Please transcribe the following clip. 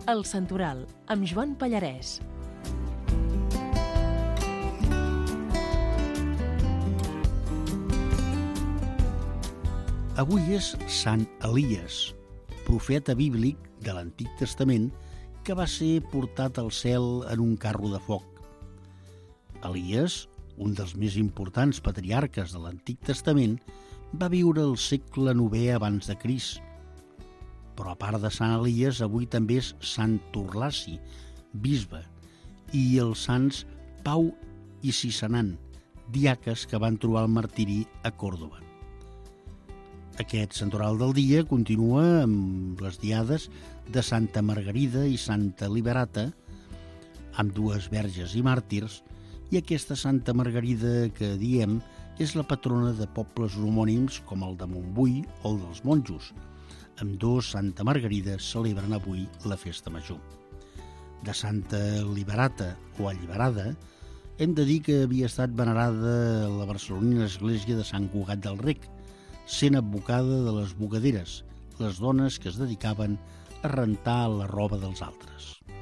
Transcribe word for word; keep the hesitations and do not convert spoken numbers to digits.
El Santoral, amb Joan Pallarès. Avui és Sant Elies, profeta bíblic de l'Antic Testament que va ser portat al cel en un carro de foc. Elies, un dels més importants patriarques de l'Antic Testament, va viure al segle novè abans de Crist. Però a part de Sant Elies, avui també és Sant Turlaci, bisbe, i els sants Pau i Sisanan, diaques que van trobar el martiri a Còrdova. Aquest santoral del dia continua amb les diades de Santa Margarida i Santa Liberata, amb dues verges i màrtirs, i aquesta Santa Margarida que diem és la patrona de pobles homònims com el de Montbui o el dels monjos. Ambdós Santa Margarida celebren avui la festa major. De Santa Liberata o Alliberada hem de dir que havia estat venerada a la barcelonina església de Sant Cugat del Rec, sent advocada de les bugaderes, les dones que es dedicaven a rentar la roba dels altres.